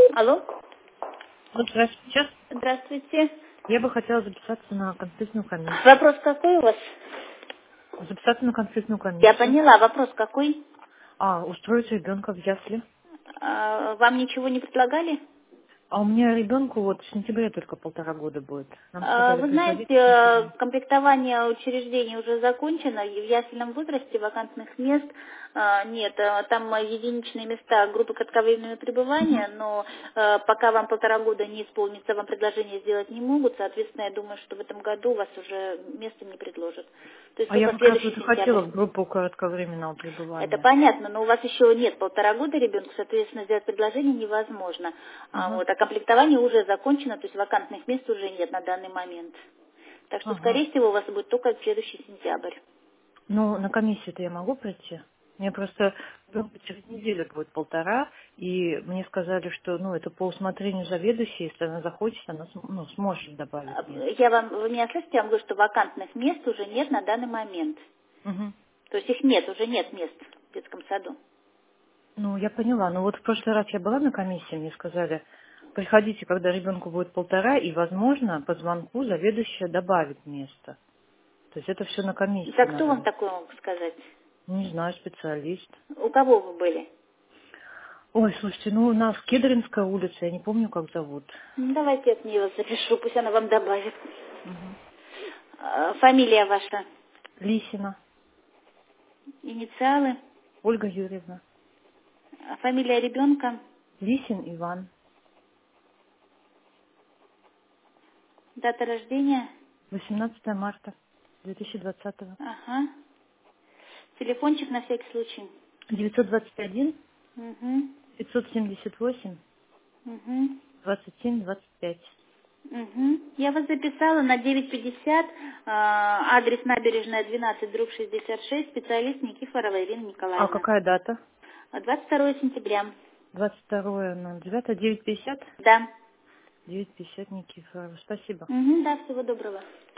Алло. Здравствуйте. Здравствуйте. Я бы хотела записаться на конфликтную комиссию. Вопрос какой у вас? Записаться на конфликтную Я комиссию. поняла. Вопрос какой? Устроить ребенка в ясли. Вам ничего не предлагали? А у меня ребенку вот в сентябре только 1,5 года будет. Нам сказали Вы приходить в знаете, сентябре. комплектование учреждений уже закончено. В ясельном возрасте вакантных мест нет. Там единичные места группы кратковременного пребывания, но пока вам 1,5 года не исполнится, вам предложение сделать не могут. Соответственно, я думаю, что в этом году вас уже место не предложат. То есть А я только как раз следующий вот и хотела сентябрь. в группу кратковременного Это пребывания. понятно, но у вас еще нет 1,5 года ребенку, соответственно, сделать предложение невозможно. Ага. А комплектование уже закончено, то есть вакантных мест уже нет на данный момент. Так что, Ага. скорее всего, у вас будет только следующий сентябрь. Ну, на комиссию-то я могу прийти? Мне просто ребенку через неделю будет 1,5, и мне сказали, что это по усмотрению заведующей, если она захочет, она сможет добавить место. Вы меня слышите, я вам говорю, что вакантных мест уже нет на данный момент. Мгм. То есть их нет, уже нет мест в детском саду. Ну, я поняла. Но вот в прошлый раз я была на комиссии, мне сказали, приходите, когда ребенку будет 1,5, и, возможно, по звонку заведующая добавит место. То есть это все на комиссии Так кто надо. вам такое мог сказать? Не знаю, специалист. У кого вы были? Ой, слушайте, у нас Кедринская улица, я не помню, как зовут. Давайте я от нее запишу, пусть она вам добавит. Мгм. Фамилия ваша, Лисина, инициалы, Ольга Юрьевна. фамилия ребенка. Лисин Иван. Дата рождения? 18 марта 2020. Ага. Телефончик на всякий случай. 921 Угу. 578 Угу. 27 25. Угу. Я вас записала на 9:50, адрес набережная 12, дробь 66, специалист Никифорова Ирина А Николаевна. какая дата? 22 сентября. 22.09, 9:50? Да. 9:50 Никифорова. Спасибо. Угу, да, всего доброго.